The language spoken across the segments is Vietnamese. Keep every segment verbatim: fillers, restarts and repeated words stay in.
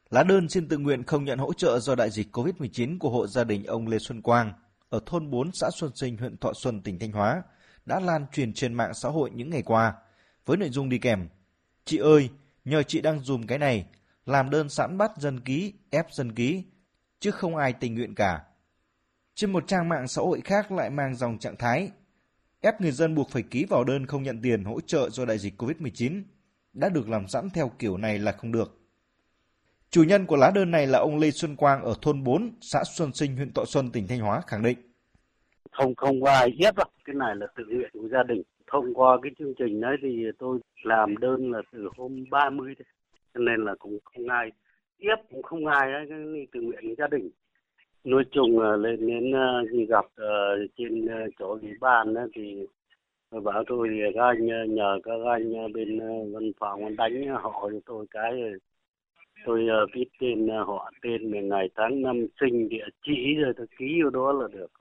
Lá đơn xin tự nguyện không nhận hỗ trợ do đại dịch covid mười chín của hộ gia đình ông Lê Xuân Quang ở thôn bốn xã Xuân Sinh, huyện Thọ Xuân, tỉnh Thanh Hóa đã lan truyền trên mạng xã hội những ngày qua với nội dung đi kèm: "Chị ơi, nhờ chị đăng dùm cái này, làm đơn sẵn bắt dân ký, ép dân ký, chứ không ai tình nguyện cả." Trên một trang mạng xã hội khác lại mang dòng trạng thái ép người dân buộc phải ký vào đơn không nhận tiền hỗ trợ do đại dịch covid mười chín, đã được làm sẵn theo kiểu này là không được. Chủ nhân của lá đơn này là ông Lê Xuân Quang ở thôn bốn, xã Xuân Sinh, huyện Thọ Xuân, tỉnh Thanh Hóa khẳng định. Không không có ai ép đâu, cái này là tự nguyện của gia đình. Thông qua cái chương trình đấy thì tôi làm đơn là từ hôm ba mươi đấy, cho nên là cũng không ai ép, cũng không ai đấy, cái tự nguyện của gia đình. Nói chung là lên đến uh, gặp uh, trên uh, chỗ ủy ban đó, thì tôi bảo tôi thì các anh nhờ các anh bên uh, văn phòng đánh họ cho tôi cái, tôi uh, viết tên uh, họ, tên, ngày tháng năm sinh, địa chỉ rồi tôi ký vào đó là được.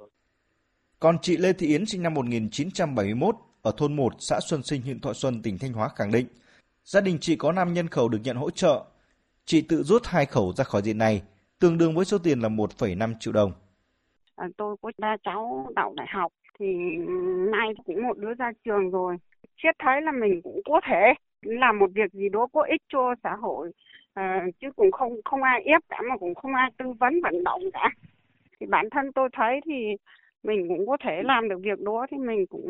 Còn chị Lê Thị Yến sinh năm một nghìn chín trăm bảy mươi mốt ở thôn một, xã Xuân Sinh, huyện Thọ Xuân, tỉnh Thanh Hóa khẳng định gia đình chị có năm nhân khẩu được nhận hỗ trợ. Chị tự rút hai khẩu ra khỏi diện này, tương đương với số tiền là một phẩy năm triệu đồng. À, tôi có ba cháu đậu đại học, thì nay cũng một đứa ra trường rồi. Xét thấy là mình cũng có thể làm một việc gì đó có ích cho xã hội, à, chứ cũng không không ai ép cả, mà cũng không ai tư vấn vận động cả. Thì bản thân tôi thấy thì mình cũng có thể làm được việc đó, thì mình cũng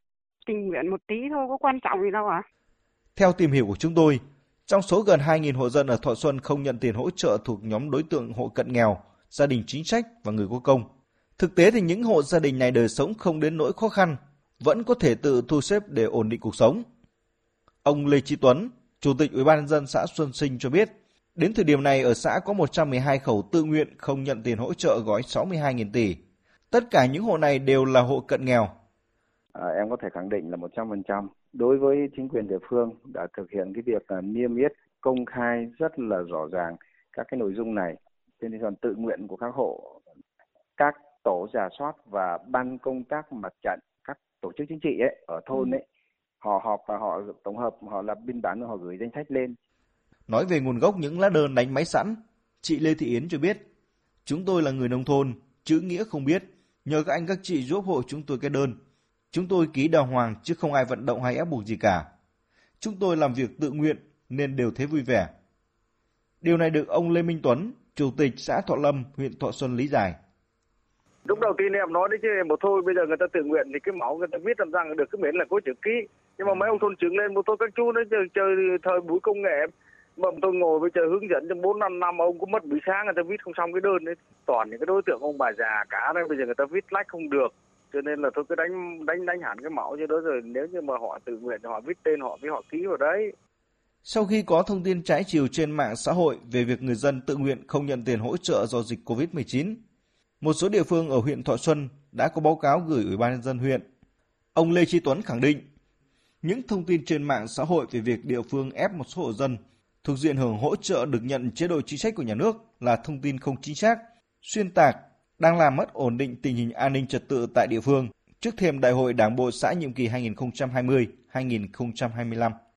tình nguyện một tí thôi, có quan trọng gì đâu ạ. À? Theo tìm hiểu của chúng tôi, trong số gần hai nghìn hộ dân ở Thọ Xuân không nhận tiền hỗ trợ thuộc nhóm đối tượng hộ cận nghèo, gia đình chính sách và người có công. Thực tế thì những hộ gia đình này đời sống không đến nỗi khó khăn, vẫn có thể tự thu xếp để ổn định cuộc sống. Ông Lê Chí Tuấn, Chủ tịch Ủy ban nhân dân xã Xuân Sinh cho biết, đến thời điểm này ở xã có một trăm mười hai khẩu tự nguyện không nhận tiền hỗ trợ gói sáu mươi hai nghìn tỷ. Tất cả những hộ này đều là hộ cận nghèo. À, em có thể khẳng định là một trăm phần trăm đối với chính quyền địa phương đã thực hiện cái việc là niêm yết công khai rất là rõ ràng các cái nội dung này trên tinh thần tự nguyện của các hộ. Các tổ rà soát và ban công tác mặt trận, các tổ chức chính trị ấy ở thôn ấy, họ họp và họ tổng hợp, họ lập biên bản và họ gửi danh sách lên. Nói về nguồn gốc những lá đơn đánh máy sẵn, chị Lê Thị Yến cho biết: "Chúng tôi là người nông thôn, chữ nghĩa không biết, nhờ các anh các chị giúp hộ chúng tôi cái đơn. Chúng tôi ký đàng hoàng chứ không ai vận động hay ép buộc gì cả. Chúng tôi làm việc tự nguyện nên đều thấy vui vẻ." Điều này được ông Lê Minh Tuấn, Chủ tịch xã Thọ Lâm, huyện Thọ Xuân lý giải. Lúc đầu tiên em nói đấy chứ một thôi, bây giờ người ta tự nguyện thì cái máu người ta viết làm rằng được cái miễn là có chữ ký. Nhưng mà mấy ông thôn trưởng lên một tôi các chú đấy chơi, chơi thời buổi công nghệ, mà tôi ngồi với chờ hướng dẫn trong bốn năm năm ông cũng mất buổi sáng người ta viết không xong cái đơn đấy. Toàn những cái đối tượng ông bà già cả đấy, bây giờ người ta viết lách không được. Cho nên là tôi cứ đánh đánh đánh hẳn cái mẫu cho đó, rồi nếu như mà họ tự nguyện thì họ viết tên họ với họ ký vào đấy. Sau khi có thông tin trái chiều trên mạng xã hội về việc người dân tự nguyện không nhận tiền hỗ trợ do dịch covid mười chín, một số địa phương ở huyện Thọ Xuân đã có báo cáo gửi Ủy ban nhân dân huyện. Ông Lê Chí Tuấn khẳng định, những thông tin trên mạng xã hội về việc địa phương ép một số hộ dân thuộc diện hưởng hỗ trợ được nhận chế độ chính sách của nhà nước là thông tin không chính xác, xuyên tạc, đang làm mất ổn định tình hình an ninh trật tự tại địa phương trước thềm Đại hội Đảng bộ xã nhiệm kỳ hai nghìn không trăm hai mươi đến hai nghìn không trăm hai mươi lăm.